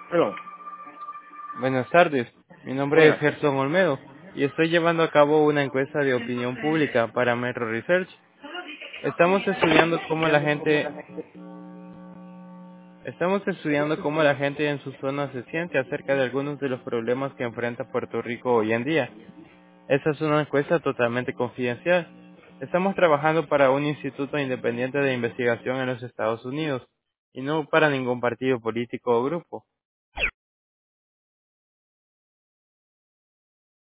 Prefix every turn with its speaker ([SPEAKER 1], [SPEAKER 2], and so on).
[SPEAKER 1] Hello.
[SPEAKER 2] Buenas tardes, mi nombre es
[SPEAKER 1] Buenas.
[SPEAKER 2] Gerson Olmedo y estoy llevando a cabo una encuesta de opinión pública para Metro Research. Estamos estudiando cómo la gente, estamos estudiando cómo la gente en su zona se siente acerca de algunos de los problemas que enfrenta Puerto Rico hoy en día. Esta es una encuesta totalmente confidencial. Estamos trabajando para un instituto independiente de investigación en los Estados Unidos y no para ningún partido político o grupo.